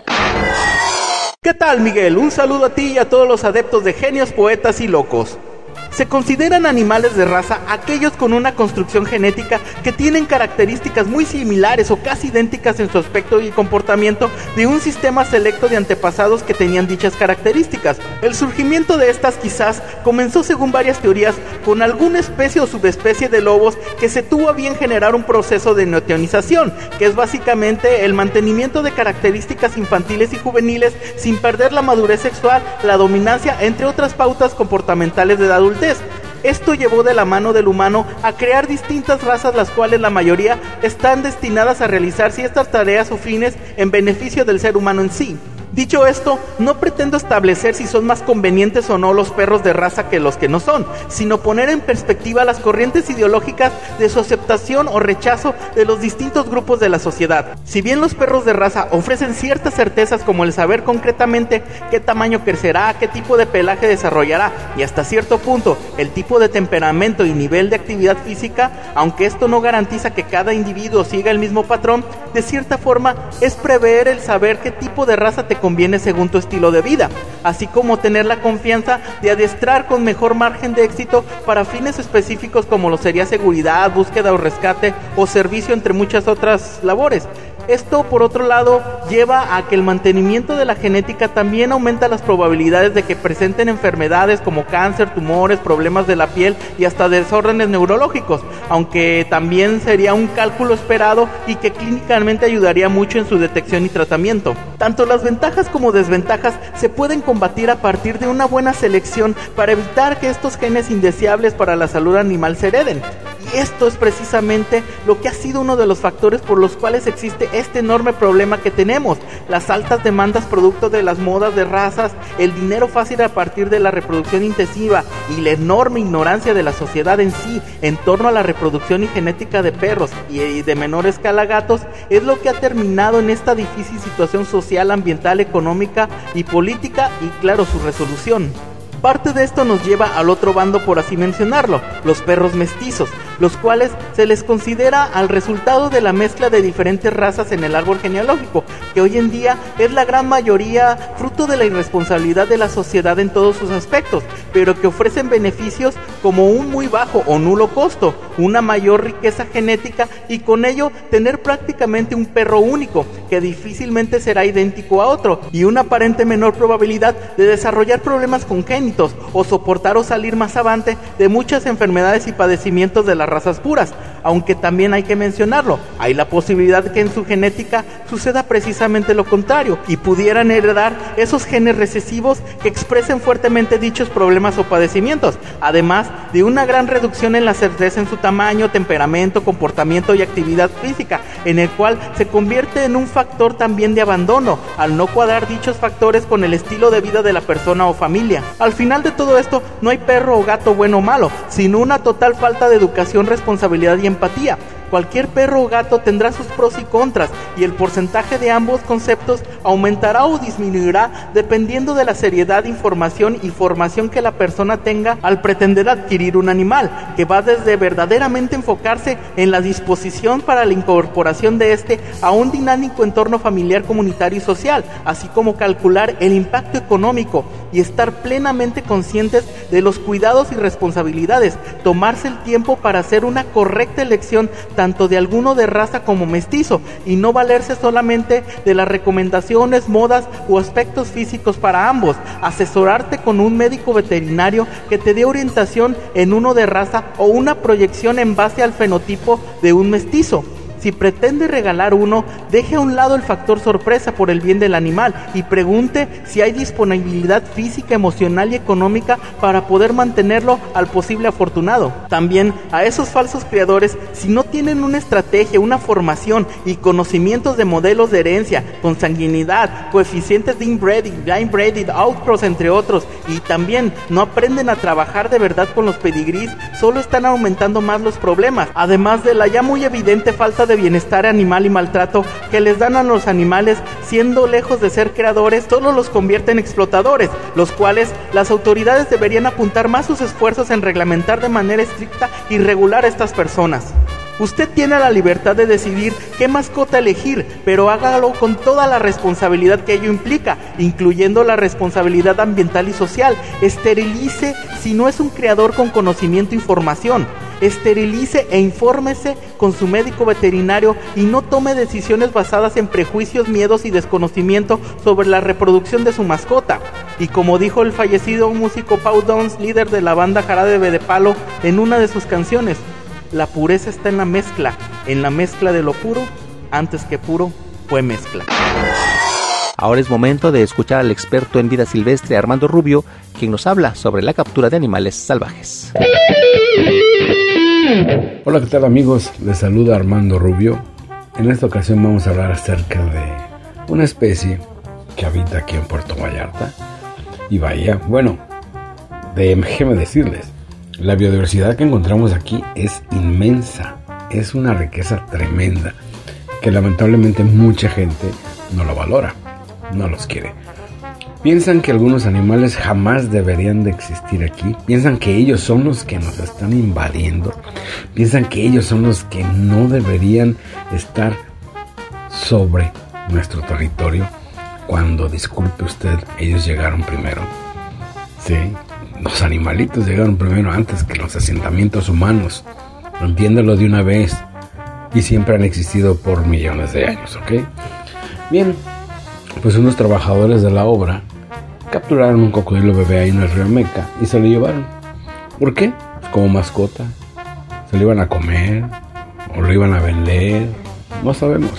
¿Qué tal, Miguel? Un saludo a ti y a todos los adeptos de Genios, Poetas y Locos. Se consideran animales de raza aquellos con una construcción genética que tienen características muy similares o casi idénticas en su aspecto y comportamiento de un sistema selecto de antepasados que tenían dichas características. El surgimiento de estas quizás comenzó, según varias teorías, con alguna especie o subespecie de lobos que se tuvo a bien generar un proceso de neotionización, que es básicamente el mantenimiento de características infantiles y juveniles sin perder la madurez sexual, la dominancia, entre otras pautas comportamentales de la adultez. Esto llevó de la mano del humano a crear distintas razas, las cuales la mayoría están destinadas a realizar ciertas tareas o fines en beneficio del ser humano en sí. Dicho esto, no pretendo establecer si son más convenientes o no los perros de raza que los que no son, sino poner en perspectiva las corrientes ideológicas de su aceptación o rechazo de los distintos grupos de la sociedad. Si bien los perros de raza ofrecen ciertas certezas como el saber concretamente qué tamaño crecerá, qué tipo de pelaje desarrollará y hasta cierto punto el tipo de temperamento y nivel de actividad física, aunque esto no garantiza que cada individuo siga el mismo patrón, de cierta forma es prever el saber qué tipo de raza te conviene según tu estilo de vida, así como tener la confianza de adiestrar con mejor margen de éxito para fines específicos como lo sería seguridad, búsqueda o rescate o servicio, entre muchas otras labores. Esto, por otro lado, lleva a que el mantenimiento de la genética también aumenta las probabilidades de que presenten enfermedades como cáncer, tumores, problemas de la piel y hasta desórdenes neurológicos, aunque también sería un cálculo esperado y que clínicamente ayudaría mucho en su detección y tratamiento. Tanto las ventajas como desventajas se pueden combatir a partir de una buena selección para evitar que estos genes indeseables para la salud animal se hereden. Y esto es precisamente lo que ha sido uno de los factores por los cuales existe este enorme problema que tenemos: las altas demandas producto de las modas de razas, el dinero fácil a partir de la reproducción intensiva y la enorme ignorancia de la sociedad en sí en torno a la reproducción y genética de perros y de menor escala gatos, es lo que ha terminado en esta difícil situación social, ambiental, económica y política y, claro, su resolución. Parte de esto nos lleva al otro bando, por así mencionarlo, los perros mestizos, los cuales se les considera al resultado de la mezcla de diferentes razas en el árbol genealógico, que hoy en día es la gran mayoría fruto de la irresponsabilidad de la sociedad en todos sus aspectos, pero que ofrecen beneficios como un muy bajo o nulo costo, una mayor riqueza genética y con ello tener prácticamente un perro único, que difícilmente será idéntico a otro, y una aparente menor probabilidad de desarrollar problemas congénitos o soportar o salir más avante de muchas enfermedades y padecimientos de las razas puras, aunque también hay que mencionarlo, hay la posibilidad de que en su genética suceda precisamente lo contrario y pudieran heredar esos genes recesivos que expresen fuertemente dichos problemas o padecimientos, además de una gran reducción en la certeza en su tamaño, temperamento, comportamiento y actividad física, en el cual se convierte en un factor también de abandono, al no cuadrar dichos factores con el estilo de vida de la persona o familia. Al final de todo esto, no hay perro o gato bueno o malo, sino una total falta de educación, responsabilidad y empatía. Cualquier perro o gato tendrá sus pros y contras, y el porcentaje de ambos conceptos aumentará o disminuirá dependiendo de la seriedad, información y formación que la persona tenga al pretender adquirir un animal, que va desde verdaderamente enfocarse en la disposición para la incorporación de este a un dinámico entorno familiar, comunitario y social, así como calcular el impacto económico y estar plenamente conscientes de los cuidados y responsabilidades, tomarse el tiempo para hacer una correcta elección tanto de alguno de raza como mestizo, y no valerse solamente de las recomendaciones, modas o aspectos físicos para ambos. Asesorarte con un médico veterinario que te dé orientación en uno de raza o una proyección en base al fenotipo de un mestizo. Si pretende regalar uno, deje a un lado el factor sorpresa por el bien del animal y pregunte si hay disponibilidad física, emocional y económica para poder mantenerlo al posible afortunado. También a esos falsos criadores, si no tienen una estrategia, una formación y conocimientos de modelos de herencia, consanguinidad, coeficientes de inbreeding, outcross, entre otros, y también no aprenden a trabajar de verdad con los pedigrís, solo están aumentando más los problemas, además de la ya muy evidente falta de bienestar animal y maltrato que les dan a los animales, siendo lejos de ser creadores, solo los convierte en explotadores, los cuales las autoridades deberían apuntar más sus esfuerzos en reglamentar de manera estricta y regular a estas personas. Usted tiene la libertad de decidir qué mascota elegir, pero hágalo con toda la responsabilidad que ello implica, incluyendo la responsabilidad ambiental y social. Esterilice si no es un criador con conocimiento e información. Esterilice e infórmese con su médico veterinario y no tome decisiones basadas en prejuicios, miedos y desconocimiento sobre la reproducción de su mascota. Y como dijo el fallecido músico Pau Donz, líder de la banda Jarabe de Palo, en una de sus canciones: la pureza está en la mezcla de lo puro, antes que puro fue mezcla. Ahora es momento de escuchar al experto en vida silvestre Armando Rubio, quien nos habla sobre la captura de animales salvajes. Hola, ¿qué tal amigos? Les saluda Armando Rubio. En esta ocasión vamos a hablar acerca de una especie que habita aquí en Puerto Vallarta y Bahía. Bueno, déjenme decirles, la biodiversidad que encontramos aquí es inmensa, es una riqueza tremenda que lamentablemente mucha gente no lo valora, no los quiere. Piensan que algunos animales jamás deberían de existir aquí, piensan que ellos son los que nos están invadiendo, piensan que ellos son los que no deberían estar sobre nuestro territorio, cuando, disculpe usted, ellos llegaron primero. Sí, los animalitos llegaron primero antes que los asentamientos humanos. Entiéndalo de una vez. Y siempre han existido por millones de años, ¿ok? Bien, pues unos trabajadores de la obra capturaron un cocodrilo bebé ahí en el río Meca y se lo llevaron. ¿Por qué? Pues como mascota. Se lo iban a comer o lo iban a vender, no sabemos.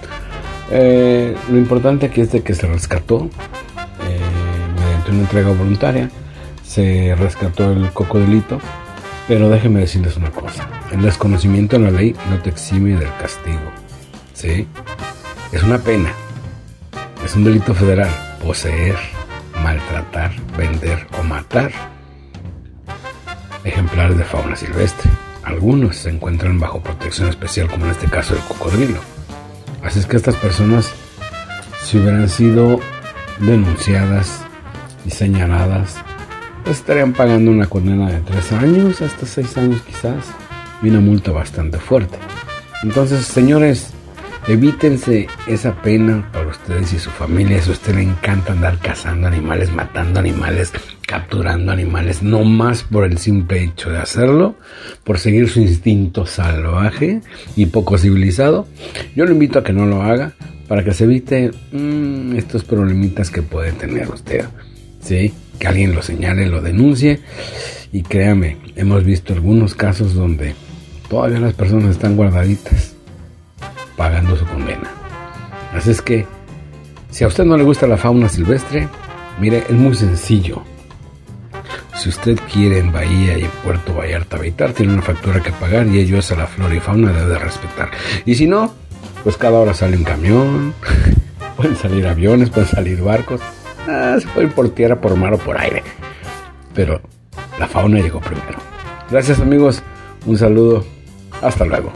Lo importante aquí es de que se rescató mediante una entrega voluntaria. Se rescató el cocodrilito, pero déjenme decirles una cosa: el desconocimiento de la ley no te exime del castigo, ¿sí? Es una pena, es un delito federal poseer, maltratar, vender o matar ejemplares de fauna silvestre. Algunos se encuentran bajo protección especial, como en este caso el cocodrilo. Así es que estas personas, si hubieran sido denunciadas y señaladas, pues estarían pagando una condena de 3 años hasta 6 años quizás, y una multa bastante fuerte. Entonces, señores, evítense esa pena para ustedes y su familia. Si a usted le encanta andar cazando animales, matando animales, capturando animales, no más por el simple hecho de hacerlo, por seguir su instinto salvaje y poco civilizado, yo lo invito a que no lo haga, para que se evite estos problemitas que puede tener usted, ¿sí? Que alguien lo señale, lo denuncie, y créame, hemos visto algunos casos donde todavía las personas están guardaditas pagando su condena. Así es que, si a usted no le gusta la fauna silvestre, mire, es muy sencillo. Si usted quiere en Bahía y en Puerto Vallarta habitar, tiene una factura que pagar, y ello es a la flora y fauna, debe de respetar. Y si no, pues cada hora sale un camión, pueden salir aviones, pueden salir barcos. Se puede ir por tierra, por mar o por aire, pero la fauna llegó primero. Gracias amigos, un saludo, Hasta luego.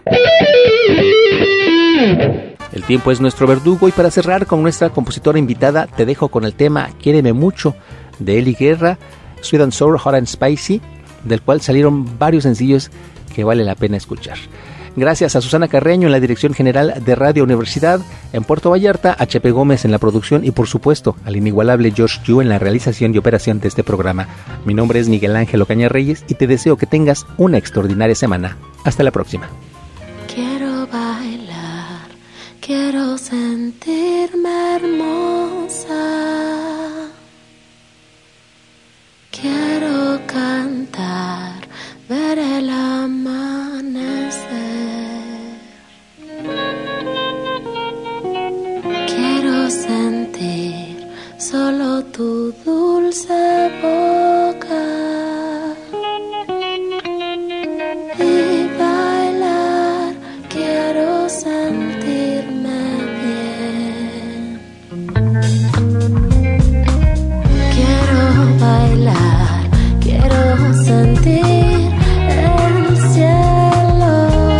El tiempo es nuestro verdugo y para cerrar con nuestra compositora invitada te dejo con el tema Quiéreme Mucho de Eli Guerra, Sweet and Sour, Hot and Spicy, del cual salieron varios sencillos que vale la pena escuchar. Gracias a Susana Carreño en la dirección general de Radio Universidad en Puerto Vallarta, a Chepe Gómez en la producción y por supuesto al inigualable George Yu en la realización y operación de este programa. Mi nombre es Miguel Ángel Ocaña Reyes y te deseo que tengas una extraordinaria semana. Hasta la próxima. Quiero bailar, quiero sentirme hermosa, quiero cantar, ver el amanecer. Quiero sentir solo tu dulce boca y bailar. Quiero sentirme bien. Quiero bailar, quiero sentir el cielo.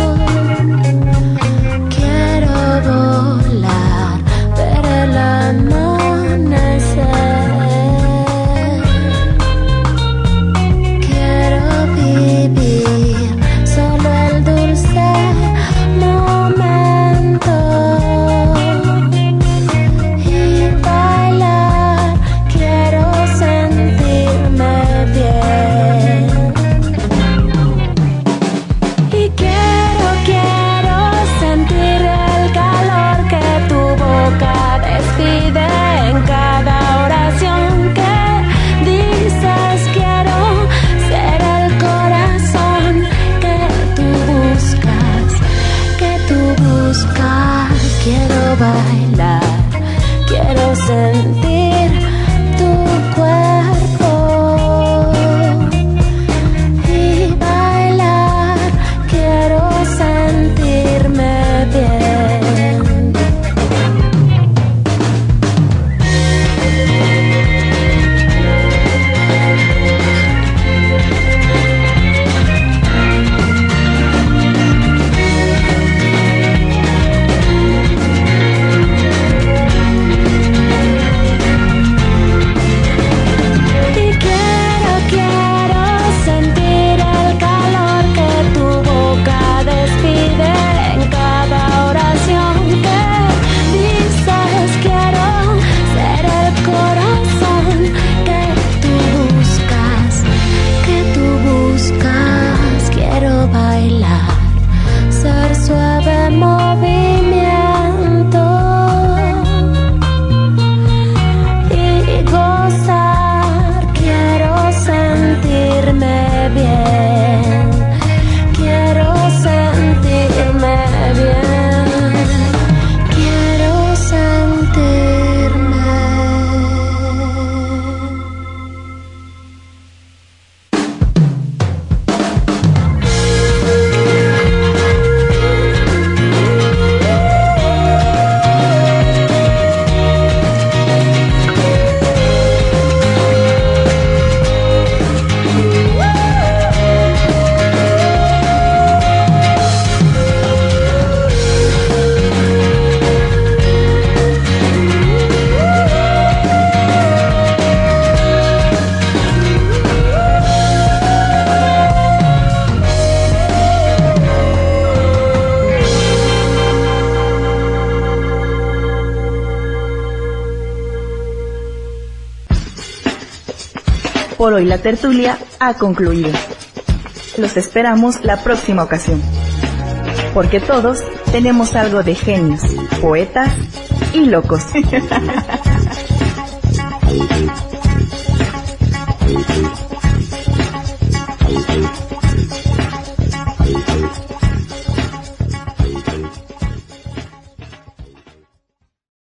Quiero volar, ver el amanecer. Quiero vivir solo el dulce momento y bailar. Quiero sentirme bien. Y quiero sentir el calor que tu boca despide en cada oración que dices. Quiero ser el corazón que tú buscas, que tú buscas. Quiero bailar, quiero sentir tu cuerpo y bailar. Quiero sentirme bien. Y quiero sentir el calor que tu boca despide en cada oración que dices. Quiero ser el corazón que tú buscas, que tú buscas. Quiero bailar, ser suave movimiento y gozar. Quiero sentirme bien. Quiero sentirme bien. Quiero sentirme. Por hoy la tertulia ha concluido. Los esperamos la próxima ocasión, porque todos tenemos algo de genios, poetas y locos.